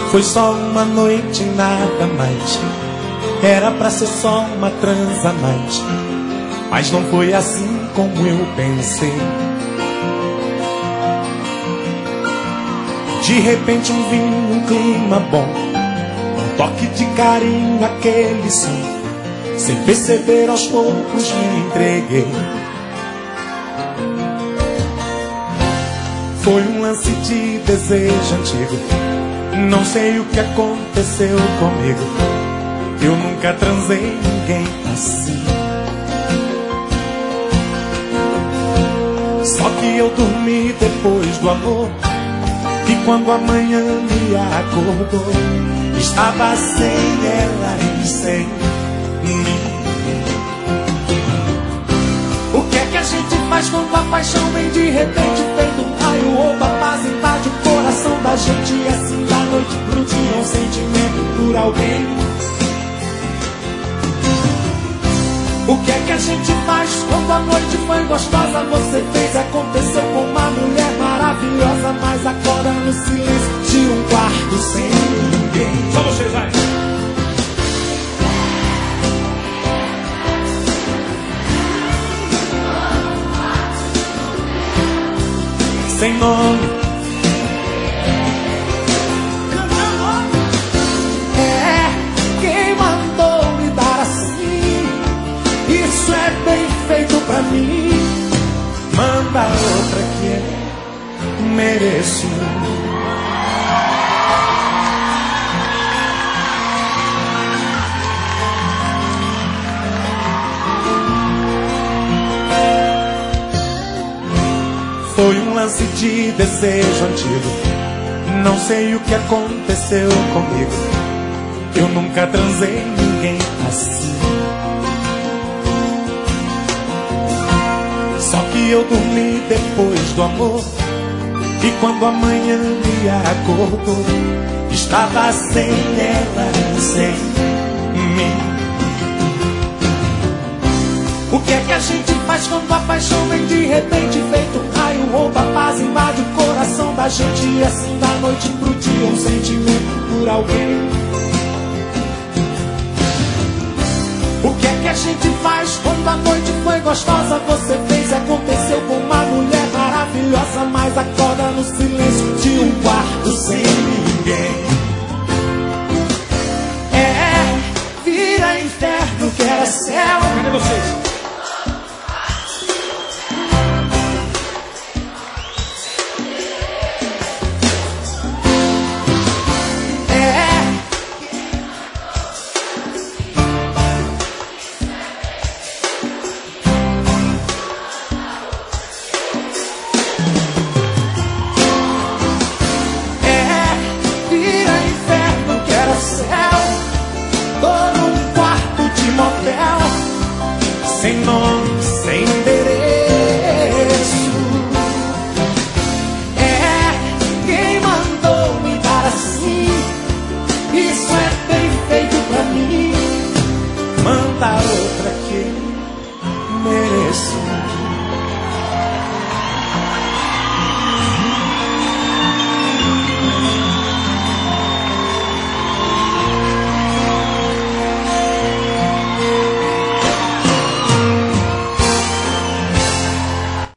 Foi só uma noite, nada mais. Era pra ser só uma transa mais, mas não foi assim como eu pensei. De repente um vinho, um clima bom, um toque de carinho, aquele som. Sem perceber, aos poucos me entreguei. Foi um lance de desejo antigo. Não sei o que aconteceu comigo. Eu nunca transei ninguém assim. Só que eu dormi depois do amor, e quando a manhã me acordou, estava sem ela e sem mim. O que é que a gente faz quando a paixão vem de repente, feito um raio, rouba a paz, invade o coração da gente, e assim da noite pro dia um sentimento por alguém? O que é que a gente faz quando a noite foi gostosa? Você fez, aconteceu com uma mulher maravilhosa, mas acorda no silêncio de um quarto sem ninguém. Só vocês, vai! Sem nome. É, quem mandou me dar assim? Isso é bem feito pra mim. Manda outra que eu mereço. Foi um lance de desejo antigo. Não sei o que aconteceu comigo. Eu nunca transei ninguém assim. Só que eu dormi depois do amor, e quando a manhã me acordou, estava sem ela e sem mim. O que é que a gente faz quando a paixão vem de repente, feito um raio, rouba a paz, invade o coração da gente, e assim da noite pro dia um sentimento por alguém? O que é que a gente faz quando a noite foi gostosa? Você fez, aconteceu com uma mulher maravilhosa, mas acorda no silêncio de um quarto sem ninguém. É, vira inferno que era céu. Cadê vocês?